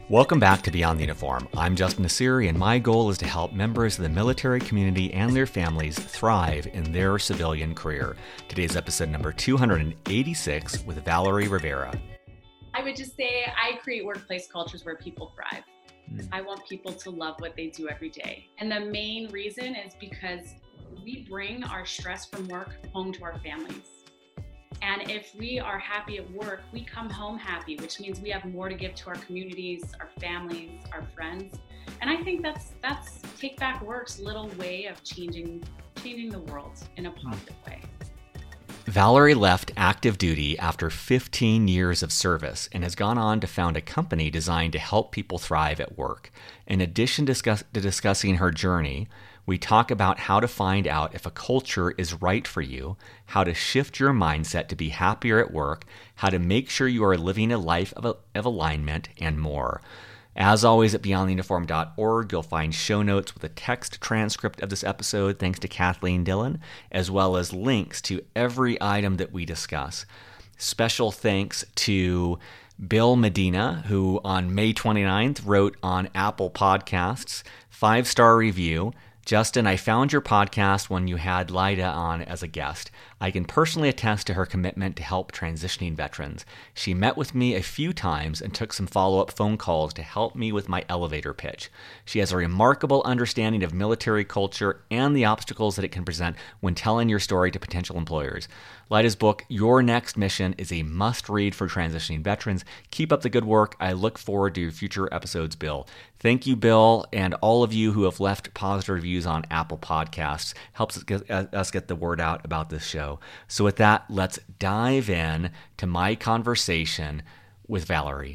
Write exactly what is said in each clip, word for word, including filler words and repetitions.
Welcome back to Beyond the Uniform. I'm Justin Nassiri, and my goal is to help members of the military community and their families thrive in their civilian career. Today's episode number two hundred eighty-six with Valerie Rivera. I would just say I create workplace cultures where people thrive. Mm. I want people to love what they do every day. And the main reason is because we bring our stress from work home to our families. And if we are happy at work, we come home happy, which means we have more to give to our communities, our families, our friends. And I think that's that's Take Back Work's little way of changing changing the world in a positive way. Valerie left active duty after fifteen years of service and has gone on to found a company designed to help people thrive at work. In addition to, discuss, to discussing her journey, we talk about how to find out if a culture is right for you, how to shift your mindset to be happier at work, how to make sure you are living a life of, of alignment, and more. As always, at beyond the uniform dot org, you'll find show notes with a text transcript of this episode, thanks to Kathleen Dillon, as well as links to every item that we discuss. Special thanks to Bill Medina, who on May twenty-ninth wrote on Apple Podcasts, five-star review. Justin, I found your podcast when you had Lyda on as a guest. I can personally attest to her commitment to help transitioning veterans. She met with me a few times and took some follow-up phone calls to help me with my elevator pitch. She has a remarkable understanding of military culture and the obstacles that it can present when telling your story to potential employers. Lyda's book, Your Next Mission, is a must-read for transitioning veterans. Keep up the good work. I look forward to your future episodes, Bill. Thank you, Bill, and all of you who have left positive reviews on Apple Podcasts. Helps us get, us get the word out about this show. So with that, let's dive in to my conversation with Valerie.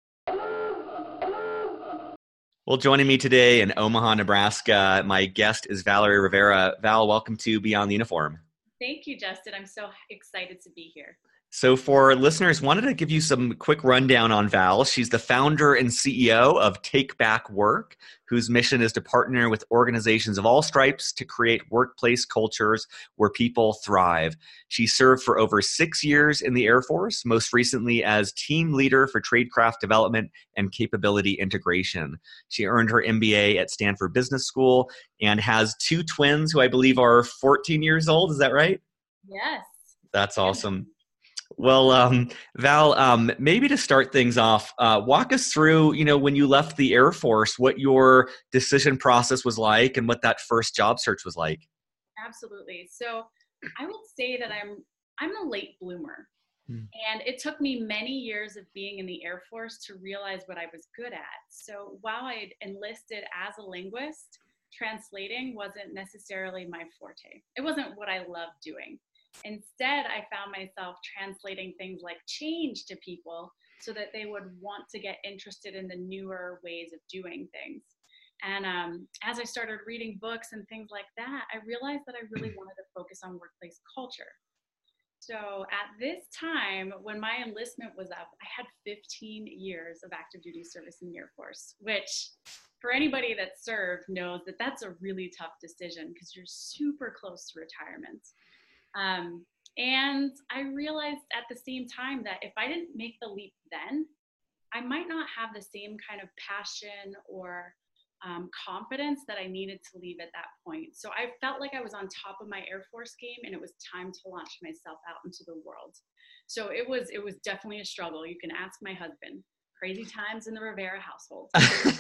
Well, joining me today in Omaha, Nebraska, my guest is Valerie Rivera. Val, welcome to Beyond the Uniform. Thank you, Justin. I'm so excited to be here. So for listeners, wanted to give you some quick rundown on Val. She's the founder and C E O of Take Back Work, whose mission is to partner with organizations of all stripes to create workplace cultures where people thrive. She served for over six years in the Air Force, most recently as team leader for tradecraft development and capability integration. She earned her M B A at Stanford Business School and has two twins who I believe are fourteen years old. Is that right? Yes. That's awesome. Well, um, Val, um, maybe to start things off, uh, walk us through, you know, when you left the Air Force, what your decision process was like and what that first job search was like. Absolutely. So I will say that I'm I'm a late bloomer. Hmm. And it took me many years of being in the Air Force to realize what I was good at. So while I had enlisted as a linguist, translating wasn't necessarily my forte. It wasn't what I loved doing. Instead, I found myself translating things like change to people so that they would want to get interested in the newer ways of doing things. And um, as I started reading books and things like that, I realized that I really wanted to focus on workplace culture. So at this time, when my enlistment was up, I had fifteen years of active duty service in the Air Force, which for anybody that served knows that that's a really tough decision because you're super close to retirement. Um, and I realized at the same time that if I didn't make the leap then, I might not have the same kind of passion or um, confidence that I needed to leave at that point. So I felt like I was on top of my Air Force game and it was time to launch myself out into the world. So it was, it was definitely a struggle. You can ask my husband. Crazy times in the Rivera household.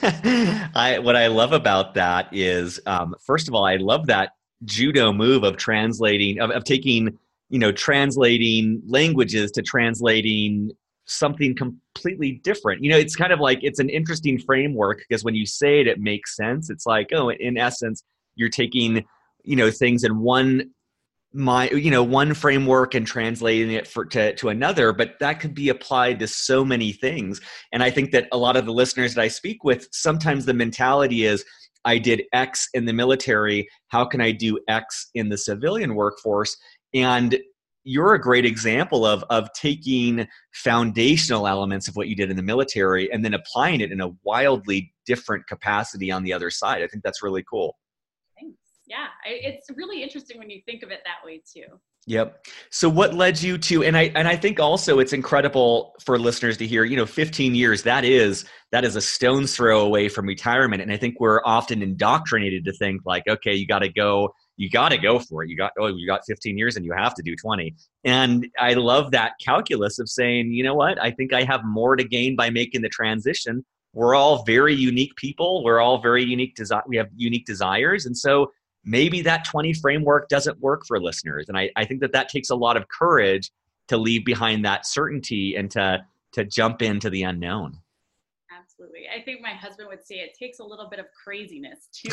I, what I love about that is, um, first of all, I love that judo move of translating, of, of taking, you know, translating languages to translating something completely different. You know, it's kind of like, it's an interesting framework because when you say it, it makes sense. It's like, oh, in essence, you're taking, you know, things in one, my, you know, one framework and translating it for, to, to another, but that could be applied to so many things. And I think that a lot of the listeners that I speak with, sometimes the mentality is, I did X in the military. How can I do X in the civilian workforce? And you're a great example of, of taking foundational elements of what you did in the military and then applying it in a wildly different capacity on the other side. I think that's really cool. Thanks. Yeah, I, it's really interesting when you think of it that way too. Yep. So what led you to, and I and I think also it's incredible for listeners to hear, you know, fifteen years, that is that is a stone's throw away from retirement. And I think we're often indoctrinated to think like, okay, you got to go, you got to go for it. You got, oh, you got fifteen years and you have to do twenty. And I love that calculus of saying, you know what, I think I have more to gain by making the transition. We're all very unique people. We're all very unique. Desi- we have unique desires. And so maybe that twenty framework doesn't work for listeners. And I, I think that that takes a lot of courage to leave behind that certainty and to, to jump into the unknown. Absolutely. I think my husband would say it takes a little bit of craziness too.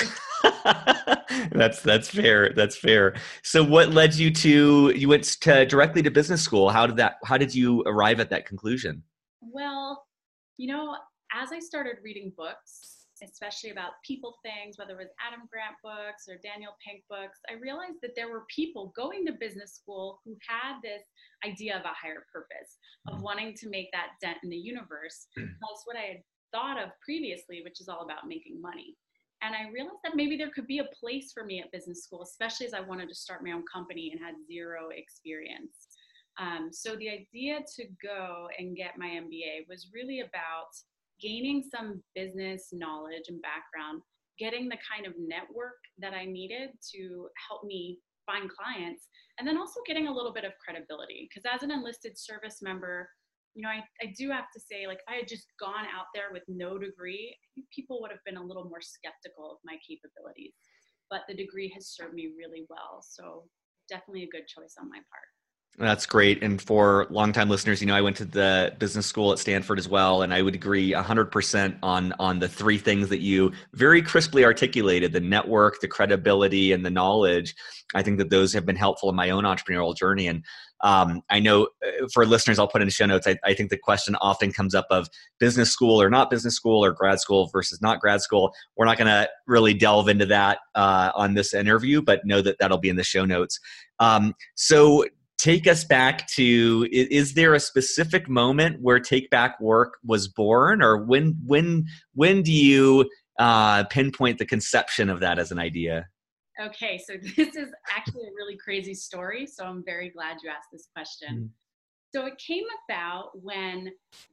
that's, that's fair. That's fair. So what led you to, you went to directly to business school. How did that, how did you arrive at that conclusion? Well, you know, as I started reading books, especially about people things, whether it was Adam Grant books or Daniel Pink books, I realized that there were people going to business school who had this idea of a higher purpose, of wanting to make that dent in the universe. That's what I had thought of previously, which is all about making money. And I realized that maybe there could be a place for me at business school, especially as I wanted to start my own company and had zero experience. Um, so the idea to go and get my M B A was really about gaining some business knowledge and background, getting the kind of network that I needed to help me find clients, and then also getting a little bit of credibility. Because as an enlisted service member, you know, I, I do have to say, like, if I had just gone out there with no degree, I think people would have been a little more skeptical of my capabilities. But the degree has served me really well. So definitely a good choice on my part. That's great. And for longtime listeners, you know, I went to the business school at Stanford as well, and I would agree one hundred percent on, on the three things that you very crisply articulated: the network, the credibility, and the knowledge. I think that those have been helpful in my own entrepreneurial journey. And um, I know for listeners, I'll put in the show notes, I, I think the question often comes up of business school or not business school, or grad school versus not grad school. We're not going to really delve into that uh, on this interview, but know that that'll be in the show notes. Um, so take us back to, is there a specific moment where Take Back Work was born, or when when when do you uh, pinpoint the conception of that as an idea? Okay, so this is actually a really crazy story, so I'm very glad you asked this question. Mm-hmm. So it came about when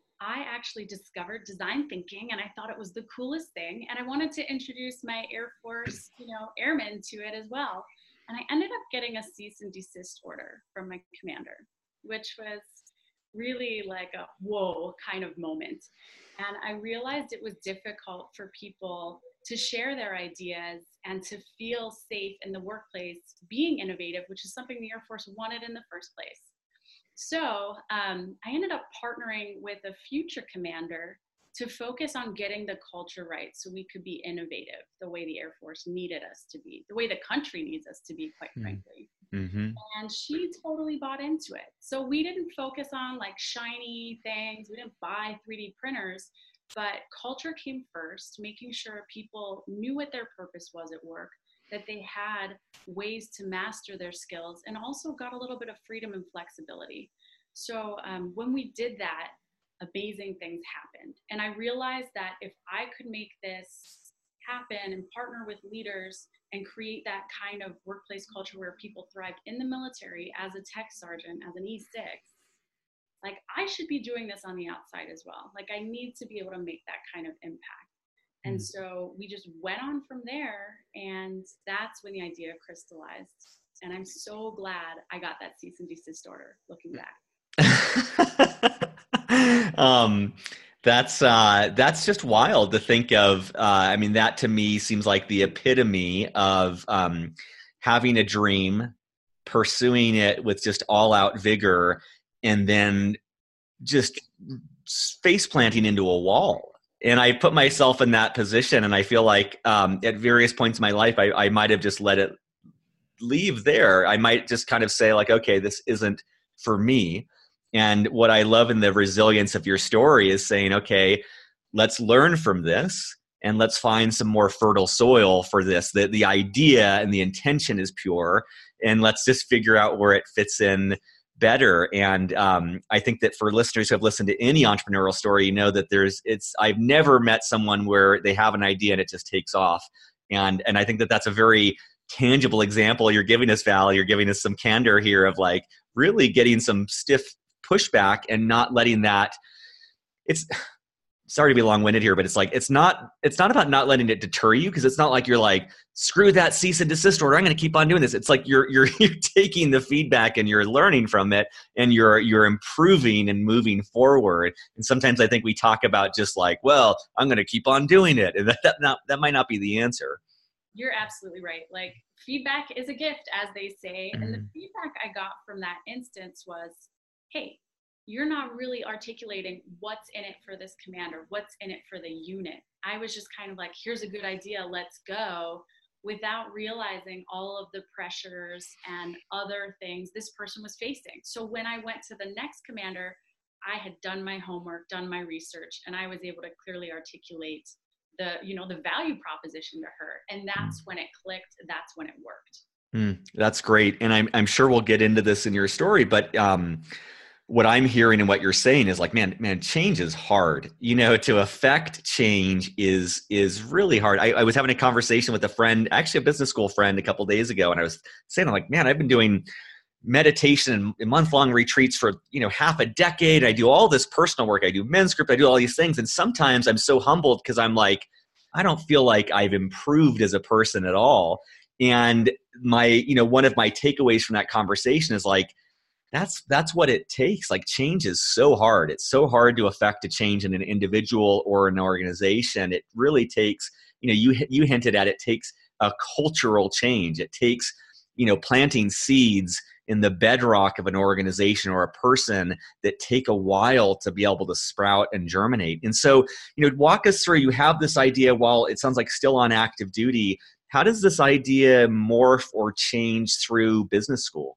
I actually discovered design thinking, and I thought it was the coolest thing, and I wanted to introduce my Air Force, you know, airmen to it as well. And I ended up getting a cease and desist order from my commander, which was really like a whoa kind of moment. And I realized it was difficult for people to share their ideas and to feel safe in the workplace being innovative, which is something the Air Force wanted in the first place. So um, I ended up partnering with a future commander to focus on getting the culture right so we could be innovative the way the Air Force needed us to be, the way the country needs us to be, quite mm. frankly. Mm-hmm. And she totally bought into it. So we didn't focus on like shiny things. We didn't buy three D printers, but culture came first, making sure people knew what their purpose was at work, that they had ways to master their skills, and also got a little bit of freedom and flexibility. So um, when we did that, amazing things happened. And I realized that if I could make this happen and partner with leaders and create that kind of workplace culture where people thrived in the military as a tech sergeant, as an E six, like I should be doing this on the outside as well. Like I need to be able to make that kind of impact. And so we just went on from there, and that's when the idea crystallized. And I'm so glad I got that cease and desist order looking back. um, that's uh, that's just wild to think of. Uh, I mean, that to me seems like the epitome of um, having a dream, pursuing it with just all out vigor, and then just face planting into a wall. And I put myself in that position, and I feel like um, at various points in my life, I, I might have just let it leave there. I might just kind of say like, okay, this isn't for me. And what I love in the resilience of your story is saying, okay, let's learn from this and let's find some more fertile soil for this. The, the idea and the intention is pure, and let's just figure out where it fits in better. And um, I think that for listeners who have listened to any entrepreneurial story, you know that there's, it's, I've never met someone where they have an idea and it just takes off. And, and I think that that's a very tangible example you're giving us, Val. You're giving us some candor here of like really getting some stiff pushback and not letting that, it's, sorry to be long-winded here, but it's like, it's not, it's not about not letting it deter you. Cause it's not like you're like, screw that cease and desist order, I'm going to keep on doing this. It's like you're, you're, you're taking the feedback and you're learning from it, and you're, you're improving and moving forward. And sometimes I think we talk about just like, well, I'm going to keep on doing it. And that, that not, that might not be the answer. You're absolutely right. Like, feedback is a gift, as they say. Mm. And the feedback I got from that instance was, hey, you're not really articulating what's in it for this commander, what's in it for the unit. I was just kind of like, here's a good idea, let's go, without realizing all of the pressures and other things this person was facing. So when I went to the next commander, I had done my homework, done my research, and I was able to clearly articulate the, you know, the value proposition to her. And that's mm. when it clicked. That's when it worked. Mm, that's great. And I'm, I'm sure we'll get into this in your story, but, um, what I'm hearing and what you're saying is like, man, man, change is hard. You know, to affect change is, is really hard. I, I was having a conversation with a friend, actually a business school friend, a couple of days ago. And I was saying, I'm like, man, I've been doing meditation and month-long retreats for, you know, half a decade. I do all this personal work. I do men's group. I do all these things. And sometimes I'm so humbled because I'm like, I don't feel like I've improved as a person at all. And my, you know, one of my takeaways from that conversation is like, That's that's what it takes. Like, change is so hard. It's so hard to affect a change in an individual or an organization. It really takes, you know, you you hinted at it takes a cultural change. It takes, you know, planting seeds in the bedrock of an organization or a person that take a while to be able to sprout and germinate. And so, you know, walk us through, you have this idea while it sounds like still on active duty. How does this idea morph or change through business school?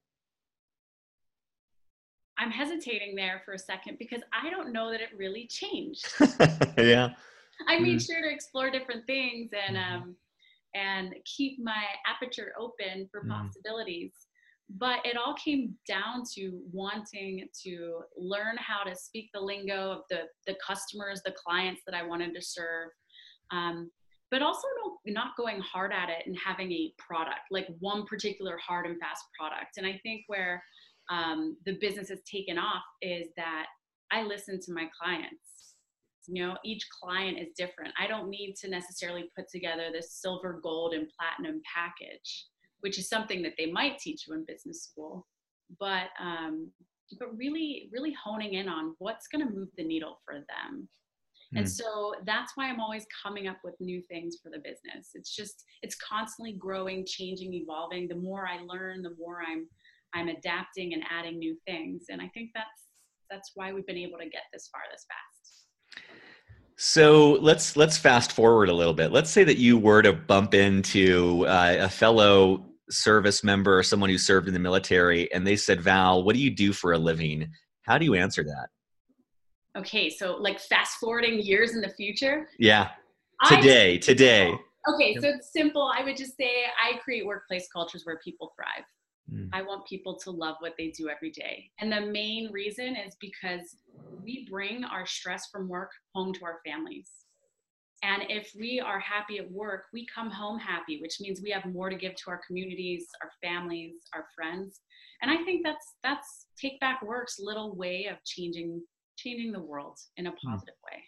I'm hesitating there for a second because I don't know that it really changed. Yeah. I made sure to explore different things and um, and keep my aperture open for mm. possibilities. But it all came down to wanting to learn how to speak the lingo of the, the customers, the clients that I wanted to serve. Um, but also no, not going hard at it and having a product, like one particular hard and fast product. And I think where Um, the business has taken off is that I listen to my clients. You know, each client is different. I don't need to necessarily put together this silver, gold, and platinum package, which is something that they might teach you in business school. But um, but really, really honing in on what's going to move the needle for them. Mm. And so that's why I'm always coming up with new things for the business. It's just, it's constantly growing, changing, evolving. The more I learn, the more I'm I'm adapting and adding new things. And I think that's, that's why we've been able to get this far this fast. So let's, let's fast forward a little bit. Let's say that you were to bump into uh, a fellow service member or someone who served in the military and they said, Val, what do you do for a living? How do you answer that? Okay. So like fast forwarding years in the future. Yeah. Today, I, today. Okay. So it's simple. I would just say I create workplace cultures where people thrive. I want people to love what they do every day. And the main reason is because we bring our stress from work home to our families. And if we are happy at work, we come home happy, which means we have more to give to our communities, our families, our friends. And I think that's that's Take Back Work's little way of changing changing the world in a positive way.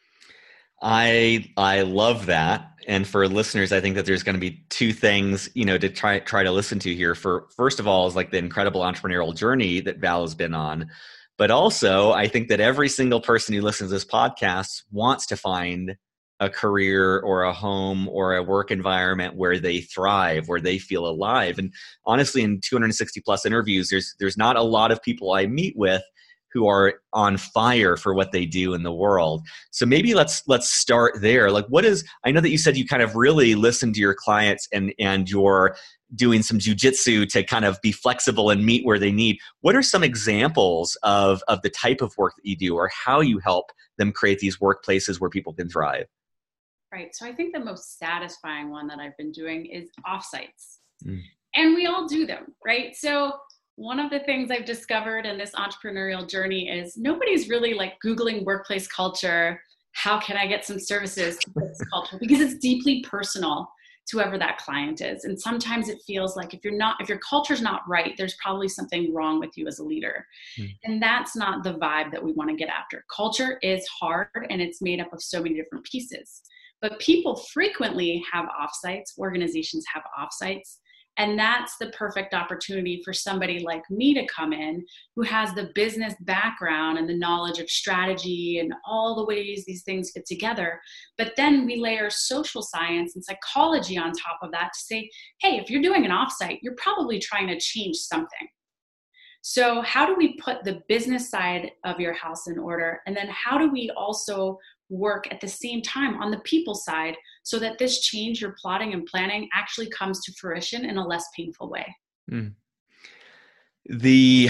I I love that. And for listeners, I think that there's going to be two things, you know, to try try to listen to here. For first of all, is like the incredible entrepreneurial journey that Val has been on. But also, I think that every single person who listens to this podcast wants to find a career or a home or a work environment where they thrive, where they feel alive. And honestly, in two hundred sixty plus interviews, there's there's not a lot of people I meet with who are on fire for what they do in the world. So maybe let's let's start there. Like, what is, I know that you said you kind of really listen to your clients and and you're doing some jujitsu to kind of be flexible and meet where they need. What are some examples of, of the type of work that you do or how you help them create these workplaces where people can thrive? Right. So I think the most satisfying one that I've been doing is offsites. Mm. And we all do them, right? So one of the things I've discovered in this entrepreneurial journey is nobody's really like Googling workplace culture. How can I get some services to this culture? Because it's deeply personal. to whoever that client is. And sometimes it feels like if you're not, if your culture's not right, there's probably something wrong with you as a leader. Mm. And that's not the vibe that we want to get after. Culture is hard and it's made up of so many different pieces. But people frequently have offsites, organizations have offsites. And that's the perfect opportunity for somebody like me to come in who has the business background and the knowledge of strategy and all the ways these things fit together. But then we layer social science and psychology on top of that to say, hey, if you're doing an offsite, you're probably trying to change something. So how do we put the business side of your house in order? And then how do we also work at the same time on the people side so that this change you're plotting and planning actually comes to fruition in a less painful way? Mm. The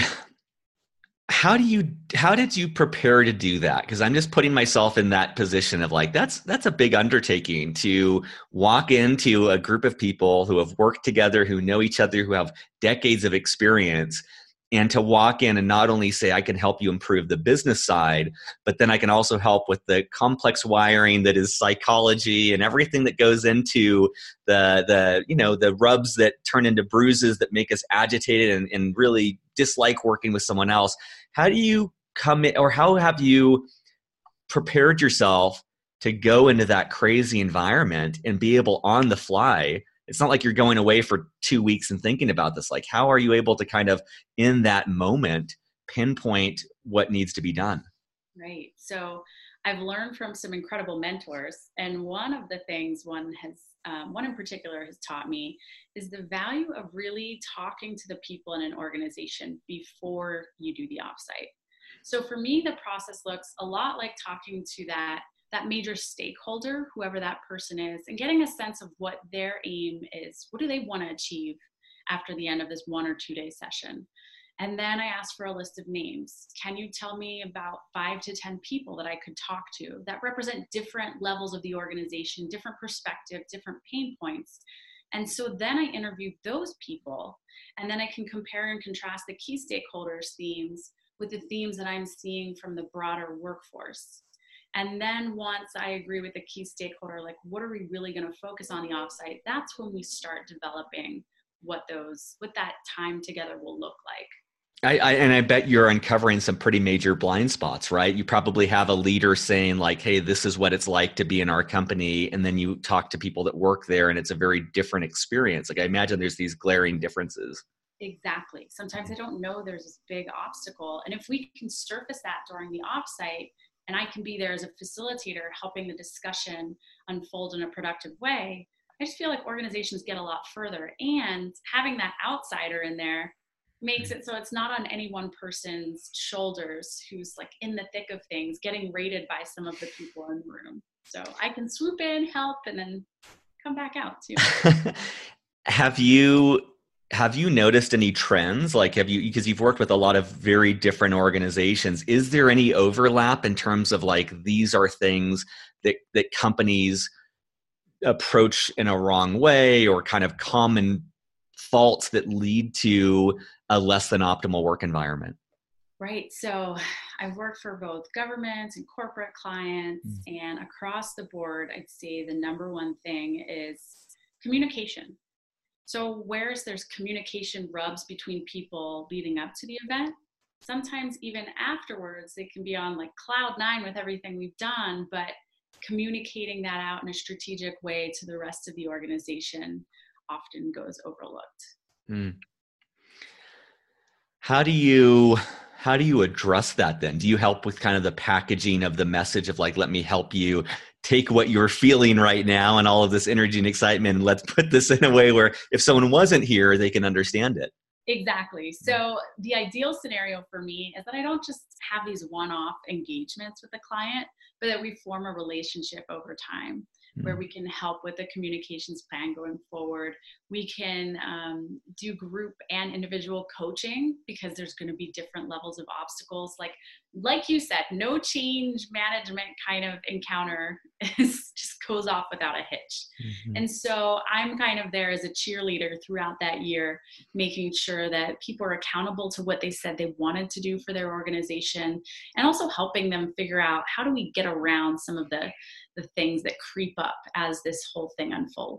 how do you how did you prepare to do that? Because I'm just putting myself in that position of like, that's that's a big undertaking to walk into a group of people who have worked together, who know each other, who have decades of experience, and to walk in and not only say, I can help you improve the business side, but then I can also help with the complex wiring that is psychology and everything that goes into the, the you know, the rubs that turn into bruises that make us agitated and, and really dislike working with someone else. How do you come in, or how have you prepared yourself to go into that crazy environment and be able on the fly? It's not like you're going away for two weeks and thinking about this. Like, how are you able to kind of, in that moment, pinpoint what needs to be done? Right. So I've learned from some incredible mentors. And one of the things one has, um, one in particular has taught me is the value of really talking to the people in an organization before you do the offsite. So for me, the process looks a lot like talking to that that major stakeholder, whoever that person is, and getting a sense of what their aim is. What do they want to achieve after the end of this one or two day session? And then I ask for a list of names. Can you tell me about five to ten people that I could talk to that represent different levels of the organization, different perspective, different pain points? And so then I interview those people, and then I can compare and contrast the key stakeholders' themes with the themes that I'm seeing from the broader workforce. And then once I agree with the key stakeholder, like what are we really going to focus on the offsite? That's when we start developing what those, what that time together will look like. I, I and I bet you're uncovering some pretty major blind spots, right? You probably have a leader saying like, hey, this is what it's like to be in our company. And then you talk to people that work there and it's a very different experience. Like I imagine there's these glaring differences. Exactly. Sometimes I don't know there's this big obstacle. And if we can surface that during the offsite, and I can be there as a facilitator helping the discussion unfold in a productive way, I just feel like organizations get a lot further. And having that outsider in there makes it so it's not on any one person's shoulders who's like in the thick of things, getting rated by some of the people in the room. So I can swoop in, help, and then come back out too. Have you Have you noticed any trends? Like, have you, because you've worked with a lot of very different organizations, is there any overlap in terms of like, these are things that, that companies approach in a wrong way, or kind of common faults that lead to a less than optimal work environment? Right. So I've worked for both government and corporate clients, mm. and across the board, I'd say the number one thing is communication. So whereas there's communication rubs between people leading up to the event, sometimes even afterwards, they can be on like cloud nine with everything we've done, but communicating that out in a strategic way to the rest of the organization often goes overlooked. Mm. How do you, how do you address that then? Do you help with kind of the packaging of the message of like, let me help you take what you're feeling right now and all of this energy and excitement, and let's put this in a way where if someone wasn't here, they can understand it? Exactly. So the ideal scenario for me is that I don't just have these one-off engagements with the client, but that we form a relationship over time, mm-hmm. where we can help with the communications plan going forward. We can um, do group and individual coaching, because there's going to be different levels of obstacles. Like, like you said, no change management kind of encounter is, just goes off without a hitch. Mm-hmm. And so I'm kind of there as a cheerleader throughout that year, making sure that people are accountable to what they said they wanted to do for their organization, and also helping them figure out how do we get around some of the, the things that creep up as this whole thing unfolds.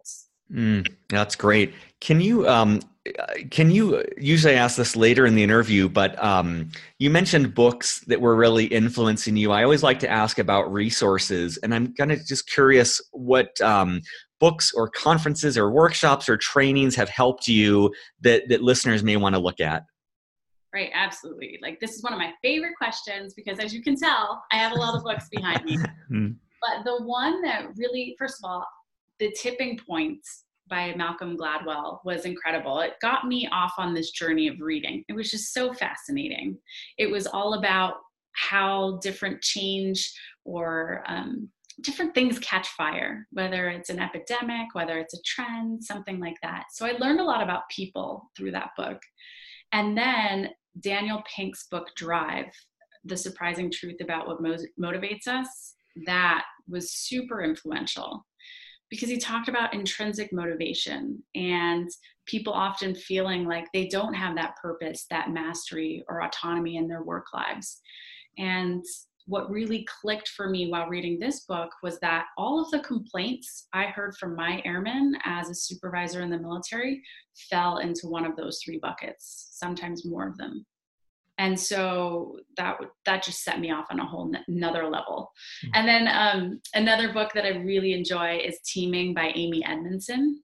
Mm, that's great. Can you um, can you usually ask this later in the interview, but um, you mentioned books that were really influencing you. I always like to ask about resources, and I'm kind of just curious what um, books or conferences or workshops or trainings have helped you that that listeners may want to look at. Right, absolutely. Like this is one of my favorite questions because as you can tell, I have a lot of books behind me. Mm, But the one that really, first of all, The Tipping Point by Malcolm Gladwell was incredible. It got me off on this journey of reading. It was just so fascinating. It was all about how different change or um, different things catch fire, whether it's an epidemic, whether it's a trend, something like that. So I learned a lot about people through that book. And then Daniel Pink's book, Drive, The Surprising Truth About What Mo- Motivates Us, that was super influential because he talked about intrinsic motivation and people often feeling like they don't have that purpose, that mastery or autonomy in their work lives. And what really clicked for me while reading this book was that all of the complaints I heard from my airmen as a supervisor in the military fell into one of those three buckets, sometimes more of them. And so that that just set me off on a whole n- another level. And then um, another book that I really enjoy is Teaming by Amy Edmondson.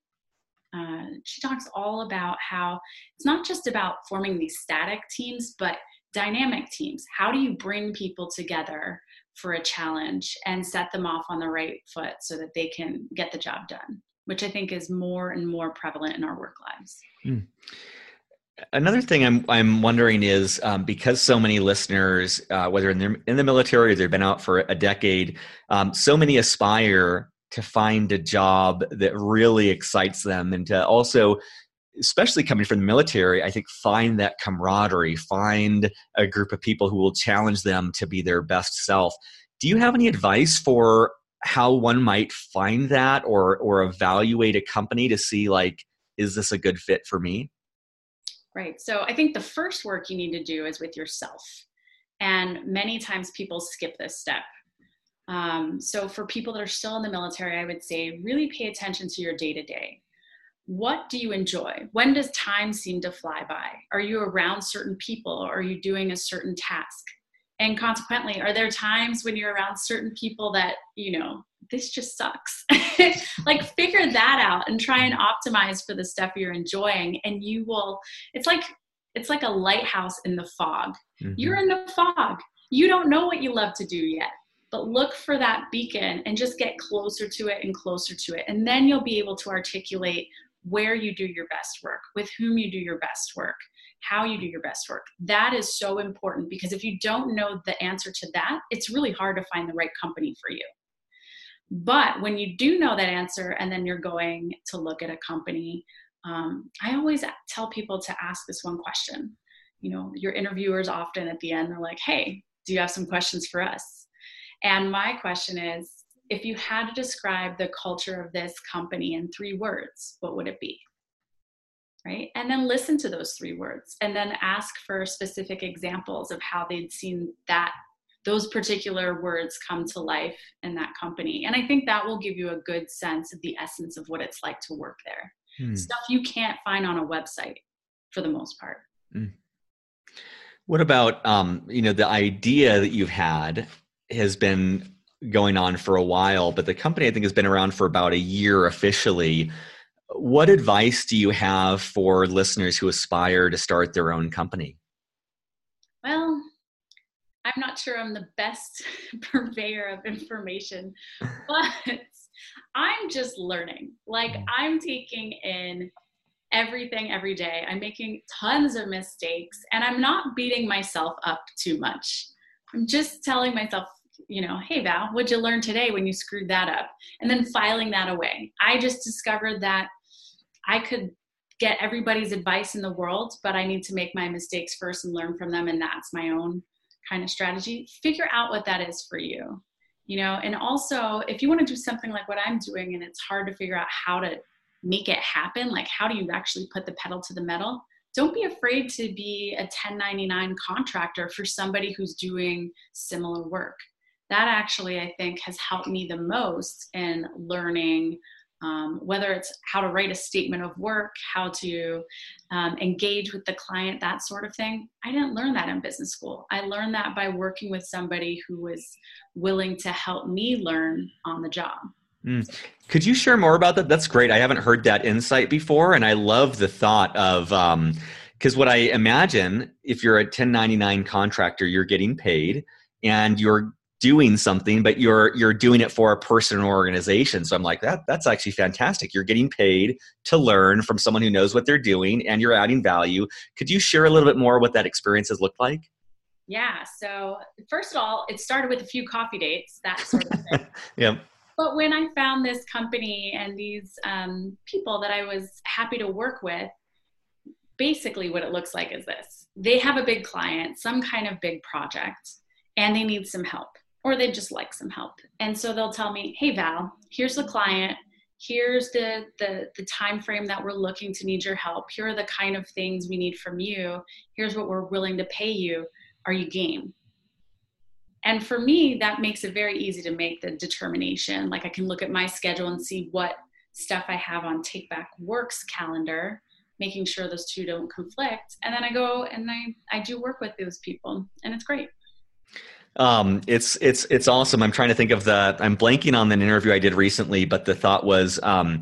Uh, she talks all about how it's not just about forming these static teams, but dynamic teams. How do you bring people together for a challenge and set them off on the right foot so that they can get the job done, which I think is more and more prevalent in our work lives. mm. Another thing I'm I'm wondering is um, because so many listeners, uh, whether in the in the military or they've been out for a decade, um, so many aspire to find a job that really excites them, and to also, especially coming from the military, I think find that camaraderie, find a group of people who will challenge them to be their best self. Do you have any advice for how one might find that, or or evaluate a company to see, like, is this a good fit for me? Right. So I think the first work you need to do is with yourself. And many times people skip this step. Um, so for people that are still in the military, I would say really pay attention to your day to day. What do you enjoy? When does time seem to fly by? Are you around certain people? Or are you doing a certain task? And consequently, are there times when you're around certain people that, you know, this just sucks? Like figure that out and try and optimize for the stuff you're enjoying. And you will, it's like, it's like a lighthouse in the fog. Mm-hmm. You're in the fog. You don't know what you love to do yet, but look for that beacon and just get closer to it and closer to it. And then you'll be able to articulate where you do your best work, with whom you do your best work, how you do your best work. That is so important because if you don't know the answer to that, it's really hard to find the right company for you. But when you do know that answer and then you're going to look at a company, um, I always tell people to ask this one question. You know, your interviewers often at the end, they're like, hey, do you have some questions for us? And my question is, if you had to describe the culture of this company in three words, what would it be? Right? And then listen to those three words and then ask for specific examples of how they'd seen that those particular words come to life in that company. And I think that will give you a good sense of the essence of what it's like to work there. Hmm. Stuff you can't find on a website for the most part. Hmm. What about, um, you know, the idea that you've had has been going on for a while, but the company I think has been around for about a year officially. What advice do you have for listeners who aspire to start their own company? Well, I'm not sure I'm the best purveyor of information, but I'm just learning. Like I'm taking in everything every day. I'm making tons of mistakes and I'm not beating myself up too much. I'm just telling myself, you know, hey Val, what'd you learn today when you screwed that up? And then filing that away. I just discovered that I could get everybody's advice in the world, but I need to make my mistakes first and learn from them. And that's my own kind of strategy. Figure out what that is for you, you know, and also if you want to do something like what I'm doing and it's hard to figure out how to make it happen, like how do you actually put the pedal to the metal? Don't be afraid to be a ten ninety-nine contractor for somebody who's doing similar work. That actually, I think, has helped me the most in learning um, whether it's how to write a statement of work, how to um, engage with the client, that sort of thing. I didn't learn that in business school. I learned that by working with somebody who was willing to help me learn on the job. Mm. Could you share more about that? That's great. I haven't heard that insight before. And I love the thought of, um, because what I imagine, if you're a ten ninety-nine contractor, you're getting paid and you're doing something, but you're you're doing it for a person or organization. So I'm like, that that's actually fantastic. You're getting paid to learn from someone who knows what they're doing and you're adding value. Could you share a little bit more what that experience has looked like? Yeah. So first of all, it started with a few coffee dates, that sort of thing. Yeah. But when I found this company and these um, people that I was happy to work with, basically what it looks like is this. They have a big client, some kind of big project, and they need some help, or they just like some help. And so they'll tell me, hey, Val, here's the client. Here's the, the, the time frame that we're looking to need your help. Here are the kind of things we need from you. Here's what we're willing to pay you. Are you game? And for me, that makes it very easy to make the determination. Like I can look at my schedule and see what stuff I have on Take Back Work's calendar, making sure those two don't conflict. And then I go and I, I do work with those people, and it's great. Um, it's, it's, it's awesome. I'm trying to think of the, I'm blanking on an interview I did recently, but the thought was, um,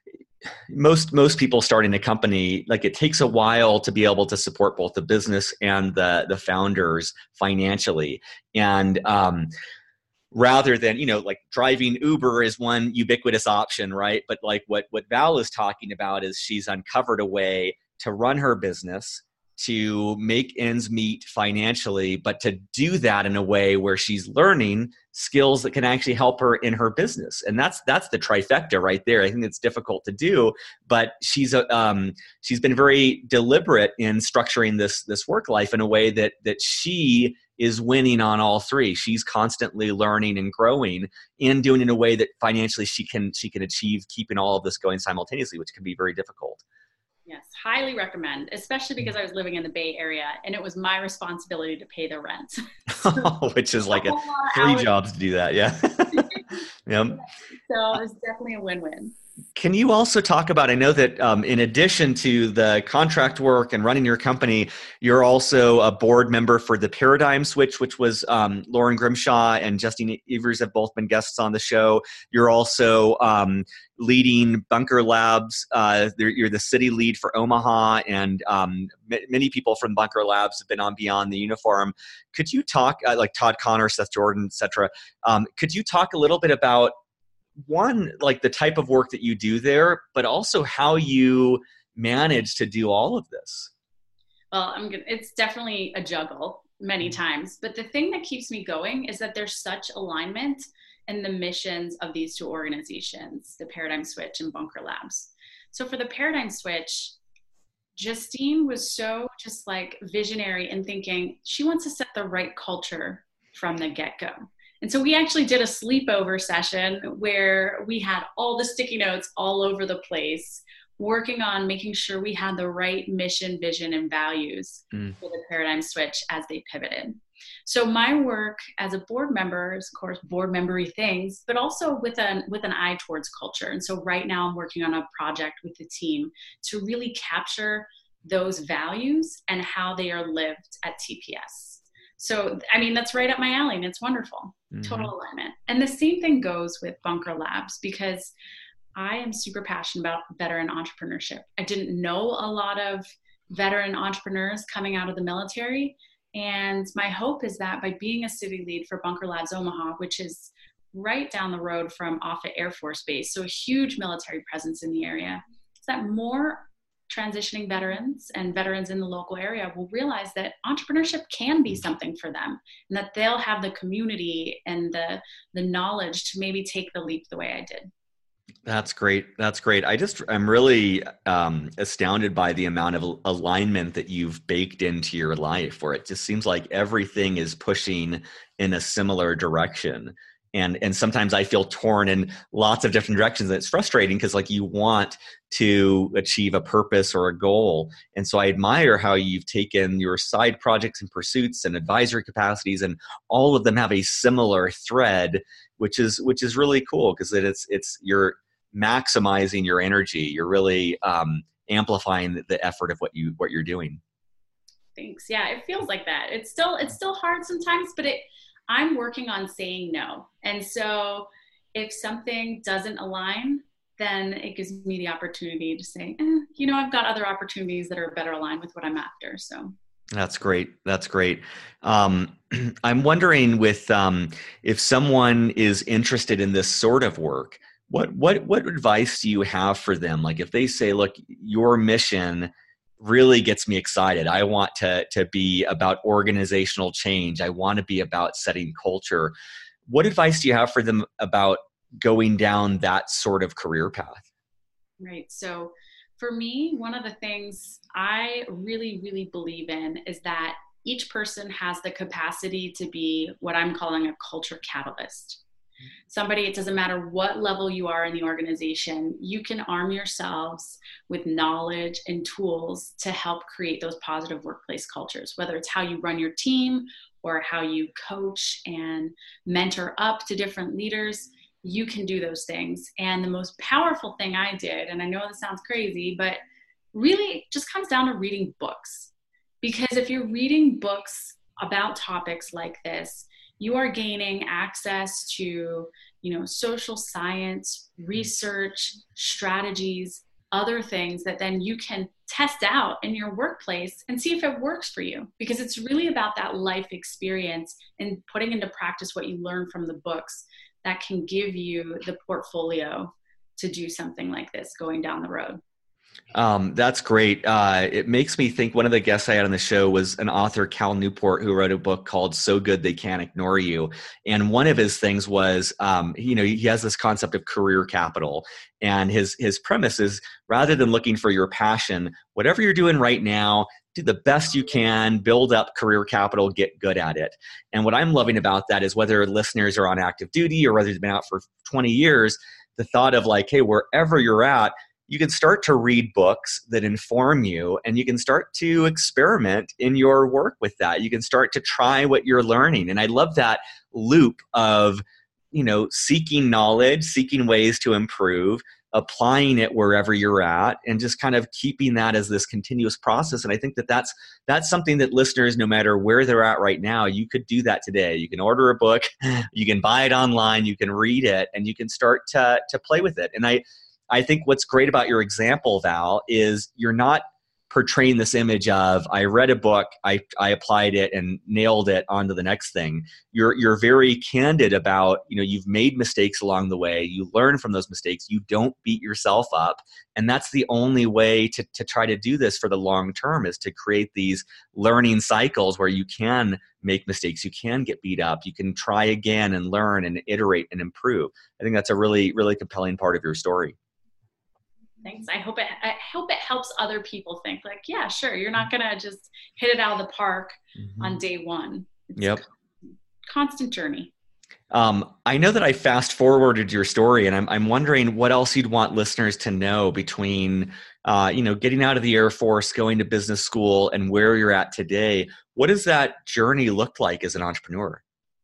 most, most people starting a company, like it takes a while to be able to support both the business and the, the founders financially. And, um, rather than, you know, like driving Uber is one ubiquitous option, right? But like what, what Val is talking about is she's uncovered a way to run her business, to make ends meet financially, but to do that in a way where she's learning skills that can actually help her in her business. And that's that's the trifecta right there. I think it's difficult to do, but she's a, um, she's been very deliberate in structuring this this work life in a way that that she is winning on all three. She's constantly learning and growing and doing it in a way that financially she can she can achieve keeping all of this going simultaneously, which can be very difficult. Yes, highly recommend, especially because I was living in the Bay Area and it was my responsibility to pay the rent. So, which is like a, three jobs to do that. Yeah. Yeah. So it's definitely a win-win. Can you also talk about, I know that um, in addition to the contract work and running your company, you're also a board member for the Paradigm Switch, which was um, Lauren Grimshaw and Justine Evers have both been guests on the show. You're also um, leading Bunker Labs. Uh, you're the city lead for Omaha, and um, m- many people from Bunker Labs have been on Beyond the Uniform. Could you talk, uh, like Todd Connor, Seth Jordan, et cetera, um, could you talk a little bit about one, like the type of work that you do there, but also how you manage to do all of this? Well, I'm gonna, it's definitely a juggle many times, but the thing that keeps me going is that there's such alignment in the missions of these two organizations, the Paradigm Switch and Bunker Labs. So for the Paradigm Switch, Justine was so just like visionary in thinking she wants to set the right culture from the get-go. And so we actually did a sleepover session where we had all the sticky notes all over the place, working on making sure we had the right mission, vision, and values mm. for the Paradigm Switch as they pivoted. So my work as a board member is, of course, board membery things, but also with an, with an eye towards culture. And so right now I'm working on a project with the team to really capture those values and how they are lived at T P S. So, I mean, that's right up my alley and it's wonderful. Mm-hmm. Total alignment. And the same thing goes with Bunker Labs because I am super passionate about veteran entrepreneurship. I didn't know a lot of veteran entrepreneurs coming out of the military. And my hope is that by being a city lead for Bunker Labs Omaha, which is right down the road from Offutt Air Force Base, so a huge military presence in the area, is that more transitioning veterans and veterans in the local area will realize that entrepreneurship can be something for them and that they'll have the community and the the knowledge to maybe take the leap the way I did. That's great. That's great. I just, I'm really um, astounded by the amount of alignment that you've baked into your life, where it just seems like everything is pushing in a similar direction. And and sometimes I feel torn in lots of different directions. And it's frustrating because like you want to achieve a purpose or a goal. And so I admire how you've taken your side projects and pursuits and advisory capacities, and all of them have a similar thread, which is which is really cool because it's it's you're maximizing your energy. You're really um, amplifying the, the effort of what you what you're doing. Thanks. Yeah, it feels like that. It's still it's still hard sometimes, but it I'm working on saying no. And so if something doesn't align, then it gives me the opportunity to say, eh, you know, I've got other opportunities that are better aligned with what I'm after. So that's great. That's great. Um, I'm wondering with um, if someone is interested in this sort of work, what what what advice do you have for them? Like if they say, look, your mission really gets me excited. I want to to be about organizational change. I want to be about setting culture. What advice do you have for them about going down that sort of career path? Right. So for me, one of the things I really, really believe in is that each person has the capacity to be what I'm calling a culture catalyst. Somebody, it doesn't matter what level you are in the organization, you can arm yourselves with knowledge and tools to help create those positive workplace cultures, whether it's how you run your team or how you coach and mentor up to different leaders. You can do those things. And the most powerful thing I did, and I know this sounds crazy, but really it just comes down to reading books. Because if you're reading books about topics like this, you are gaining access to, you know, social science, research, strategies, other things that then you can test out in your workplace and see if it works for you. Because it's really about that life experience and putting into practice what you learn from the books that can give you the portfolio to do something like this going down the road. Um, that's great. Uh, it makes me think one of the guests I had on the show was an author, Cal Newport, who wrote a book called So Good They Can't Ignore You. And one of his things was, um, you know, he has this concept of career capital. And his, his premise is rather than looking for your passion, whatever you're doing right now, do the best you can, build up career capital, get good at it. And what I'm loving about that is whether listeners are on active duty or whether they've been out for twenty years, the thought of like, hey, wherever you're at, you can start to read books that inform you and you can start to experiment in your work with that. You can start to try what you're learning. And I love that loop of, you know, seeking knowledge, seeking ways to improve, applying it wherever you're at, and just kind of keeping that as this continuous process. And I think that that's, that's something that listeners, no matter where they're at right now, you could do that today. You can order a book, you can buy it online, you can read it, and you can start to, to play with it. And I, I think what's great about your example, Val, is you're not portraying this image of, I read a book, I, I applied it and nailed it onto the next thing. You're, you're very candid about, you know, you've made mistakes along the way. You learn from those mistakes. You don't beat yourself up. And that's the only way to, to try to do this for the long term, is to create these learning cycles where you can make mistakes. You can get beat up. You can try again and learn and iterate and improve. I think that's a really, really compelling part of your story. Thanks. I hope it, I hope it helps other people think like, yeah, sure. You're not going to just hit it out of the park mm-hmm. on day one. It's yep. a constant journey. Um, I know that I fast forwarded your story, and I'm, I'm wondering what else you'd want listeners to know between, uh, you know, getting out of the Air Force, going to business school, and where you're at today. What does that journey look like as an entrepreneur?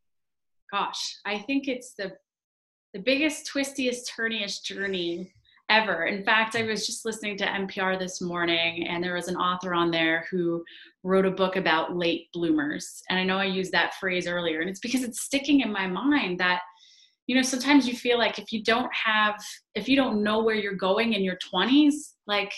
Gosh, I think it's the, the biggest, twistiest, turniest journey ever. In fact, I was just listening to N P R this morning, and there was an author on there who wrote a book about late bloomers. And I know I used that phrase earlier, and it's because it's sticking in my mind that, you know, sometimes you feel like if you don't have, if you don't know where you're going in your twenties, like,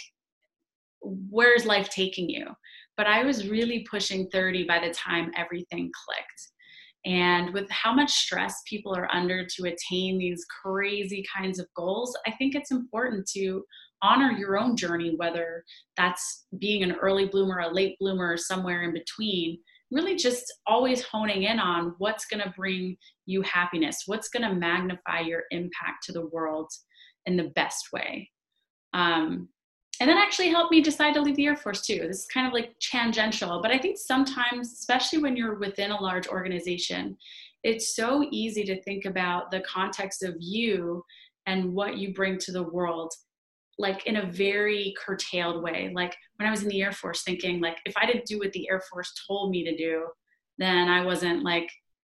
where's life taking you? But I was really pushing thirty by the time everything clicked. And with how much stress people are under to attain these crazy kinds of goals, I think it's important to honor your own journey, whether that's being an early bloomer, a late bloomer, or somewhere in between. Really just always honing in on what's going to bring you happiness, what's going to magnify your impact to the world in the best way. Um, And that actually helped me decide to leave the Air Force too. This is kind of like tangential, but I think sometimes, especially when you're within a large organization, it's so easy to think about the context of you and what you bring to the world, like in a very curtailed way. Like when I was in the Air Force, thinking like, if I didn't do what the Air Force told me to do, then I wasn't like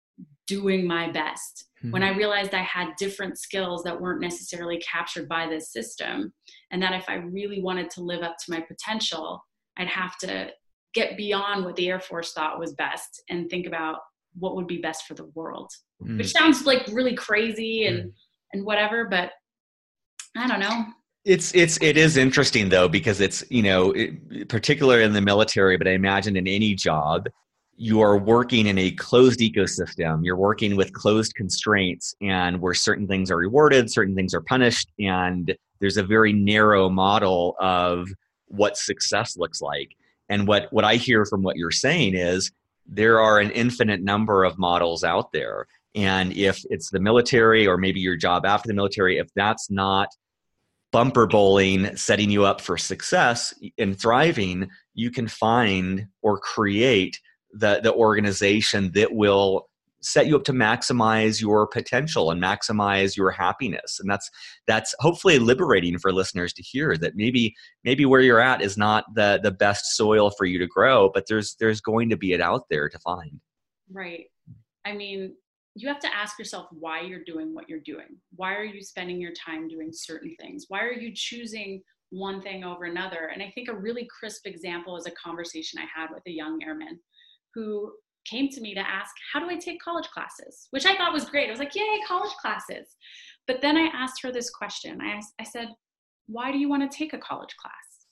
doing my best. Hmm. When I realized I had different skills that weren't necessarily captured by this system, and that if I really wanted to live up to my potential, I'd have to get beyond what the Air Force thought was best and think about what would be best for the world, Hmm. which sounds like really crazy and, and whatever, but I don't know. It's it's it is interesting though, because it's, you know, it, particularly in the military, but I imagine in any job, you are working in a closed ecosystem. You're working with closed constraints, and where certain things are rewarded, certain things are punished, and there's a very narrow model of what success looks like. And what what I hear from what you're saying is there are an infinite number of models out there. And if it's the military, or maybe your job after the military, if that's not bumper bowling, setting you up for success and thriving, you can find or create the, the organization that will set you up to maximize your potential and maximize your happiness. And that's that's hopefully liberating for listeners to hear, that maybe maybe where you're at is not the the best soil for you to grow, but there's there's going to be it out there to find. Right. I mean, you have to ask yourself why you're doing what you're doing. Why are you spending your time doing certain things? Why are you choosing one thing over another? And I think a really crisp example is a conversation I had with a young airman who came to me to ask, how do I take college classes? Which I thought was great. I was like, yay, college classes. But then I asked her this question. I, asked, I said, why do you want to take a college class?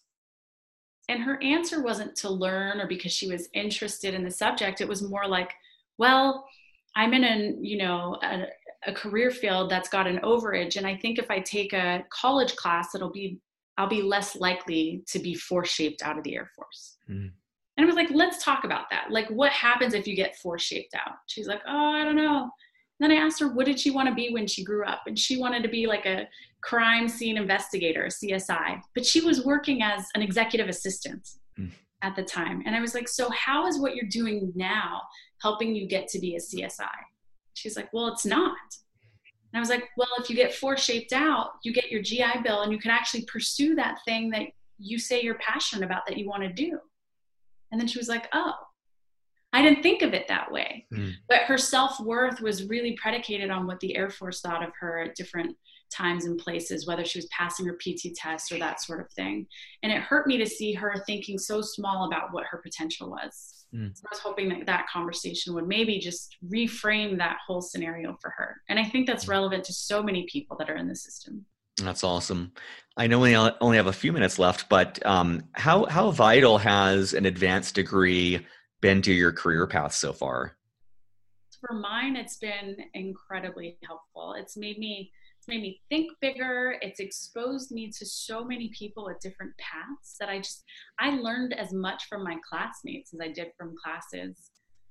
And her answer wasn't to learn or because she was interested in the subject. It was more like, well, I'm in a, you know, a, a career field that's got an overage. And I think if I take a college class, it'll be, I'll be less likely to be force shaped out of the Air Force. Mm. And I was like, let's talk about that. Like, what happens if you get force shaped out? She's like, oh, I don't know. And then I asked her, what did she want to be when she grew up? And she wanted to be like a crime scene investigator, C S I. But she was working as an executive assistant mm. at the time. And I was like, so how is what you're doing now helping you get to be a C S I? She's like, well, it's not. And I was like, well, if you get force shaped out, you get your G I Bill and you can actually pursue that thing that you say you're passionate about that you want to do. And then she was like, oh, I didn't think of it that way. Mm. But her self-worth was really predicated on what the Air Force thought of her at different times and places, whether she was passing her P T test or that sort of thing. And it hurt me to see her thinking so small about what her potential was. Mm. So I was hoping that that conversation would maybe just reframe that whole scenario for her. And I think that's relevant to so many people that are in the system. That's awesome. I know we only have a few minutes left, but um, how how vital has an advanced degree been to your career path so far? For mine, it's been incredibly helpful. It's made me it's made me think bigger. It's exposed me to so many people at different paths that I just I learned as much from my classmates as I did from classes.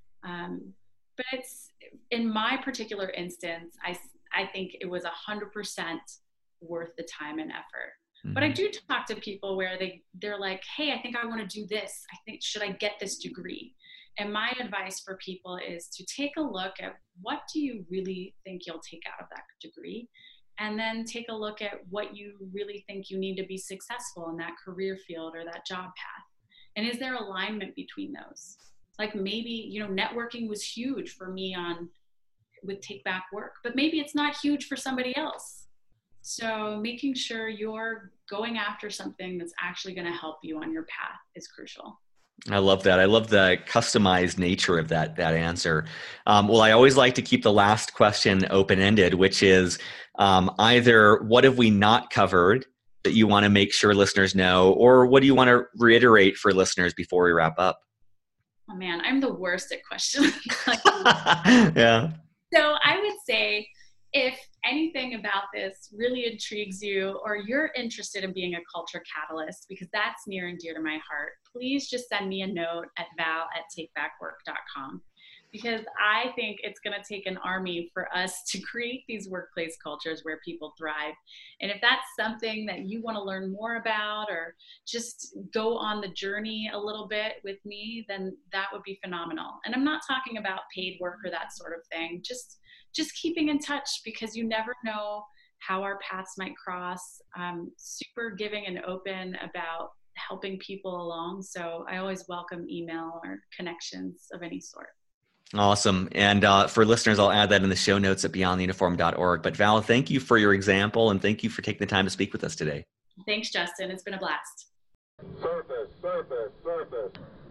Um, but it's in my particular instance, I I think it was a hundred percent worth the time and effort. Mm-hmm. But I do talk to people where they they're like, hey, I think I want to do this. I think, should I get this degree? And my advice for people is to take a look at what do you really think you'll take out of that degree, and then take a look at what you really think you need to be successful in that career field or that job path. And is there alignment between those? Like maybe, you know, networking was huge for me on with Take Back Work, but maybe it's not huge for somebody else. So making sure you're going after something that's actually going to help you on your path is crucial. I love that. I love the customized nature of that that answer. Um, well, I always like to keep the last question open-ended, which is um, either what have we not covered that you want to make sure listeners know, or what do you want to reiterate for listeners before we wrap up? Oh man, I'm the worst at questions. Yeah. So I would say, if anything about this really intrigues you, or you're interested in being a culture catalyst, because that's near and dear to my heart, please just send me a note at val at takebackwork dot com. Because I think it's going to take an army for us to create these workplace cultures where people thrive. And if that's something that you want to learn more about, or just go on the journey a little bit with me, then that would be phenomenal. And I'm not talking about paid work or that sort of thing. Just just keeping in touch, because you never know how our paths might cross. I'm super giving and open about helping people along. So I always welcome email or connections of any sort. Awesome. And uh, for listeners, I'll add that in the show notes at beyond the uniform dot org. But Val, thank you for your example, and thank you for taking the time to speak with us today. Thanks, Justin. It's been a blast. Surface, surface, surface.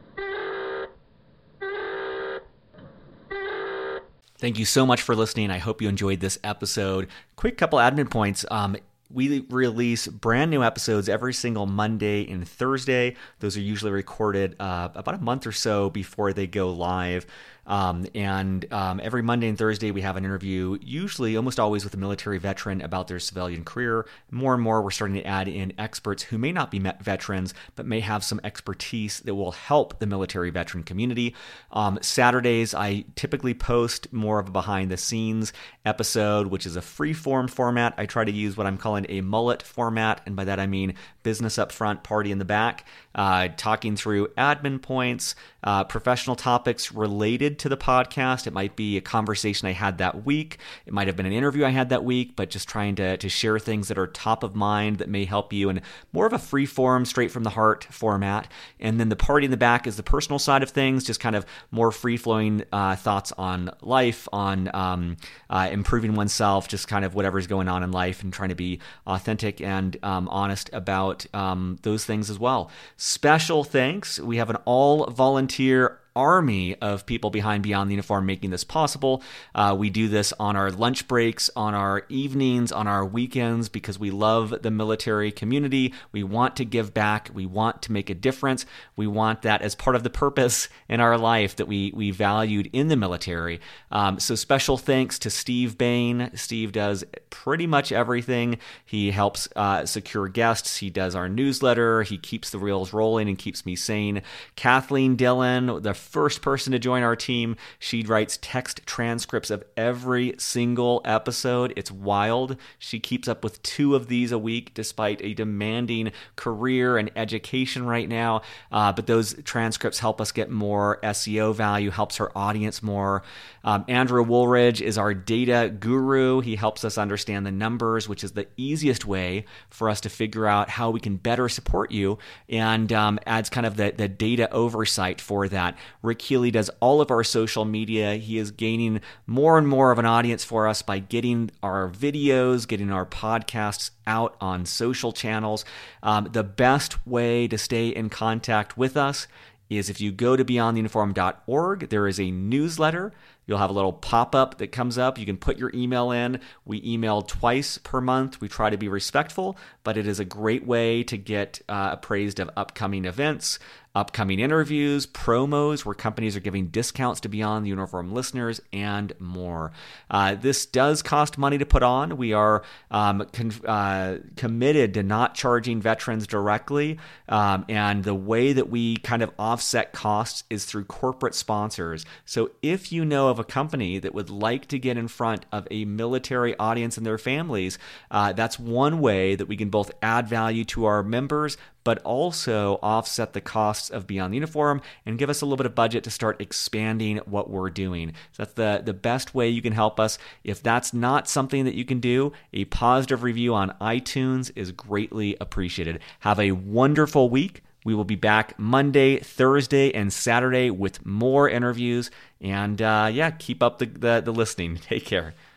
Thank you so much for listening. I hope you enjoyed this episode. Quick couple admin points. Um, We release brand new episodes every single Monday and Thursday. Those are usually recorded uh, about a month or so before they go live. Um, and um, every Monday and Thursday, we have an interview, usually almost always with a military veteran about their civilian career. More and more, we're starting to add in experts who may not be veterans, but may have some expertise that will help the military veteran community. Um, Saturdays, I typically post more of a behind-the-scenes episode, which is a free-form format. I try to use what I'm calling a mullet format, and by that I mean business up front, party in the back, uh, talking through admin points, uh, professional topics related to the podcast. It might be a conversation I had that week. It might have been an interview I had that week, but just trying to, to share things that are top of mind that may help you, and more of a free form, straight from the heart format. And then the party in the back is the personal side of things, just kind of more free-flowing uh, thoughts on life, on um, uh, improving oneself, just kind of whatever's going on in life, and trying to be authentic and um, honest about um, those things as well. Special thanks. We have an all-volunteer army of people behind Beyond the Uniform making this possible. Uh, we do this on our lunch breaks, on our evenings, on our weekends, because we love the military community. We want to give back. We want to make a difference. We want that as part of the purpose in our life that we we valued in the military. Um, so special thanks to Steve Bain. Steve does pretty much everything. He helps uh, secure guests. He does our newsletter. He keeps the reels rolling and keeps me sane. Kathleen Dillon, the first person to join our team. She writes text transcripts of every single episode. It's wild. She keeps up with two of these a week despite a demanding career and education right now. Uh, but those transcripts help us get more S E O value, helps her audience more. Um, Andrew Woolridge is our data guru. He helps us understand the numbers, which is the easiest way for us to figure out how we can better support you, and um, adds kind of the, the data oversight for that. Rick Healy does all of our social media. He is gaining more and more of an audience for us by getting our videos, getting our podcasts out on social channels. Um, the best way to stay in contact with us is if you go to beyond the uniform dot org, there is a newsletter. You'll have a little pop-up that comes up. You can put your email in. We email twice per month. We try to be respectful, but it is a great way to get uh, appraised of upcoming events, upcoming interviews, promos where companies are giving discounts to Beyond the Uniform listeners, and more. Uh, this does cost money to put on. We are um, con- uh, committed to not charging veterans directly, um, and the way that we kind of offset costs is through corporate sponsors. So if you know of a company that would like to get in front of a military audience and their families, uh, that's one way that we can both add value to our members, but also offset the costs of Beyond the Uniform and give us a little bit of budget to start expanding what we're doing. So that's the, the best way you can help us. If that's not something that you can do, a positive review on iTunes is greatly appreciated. Have a wonderful week. We will be back Monday, Thursday, and Saturday with more interviews. And uh, yeah, keep up the, the, the listening. Take care.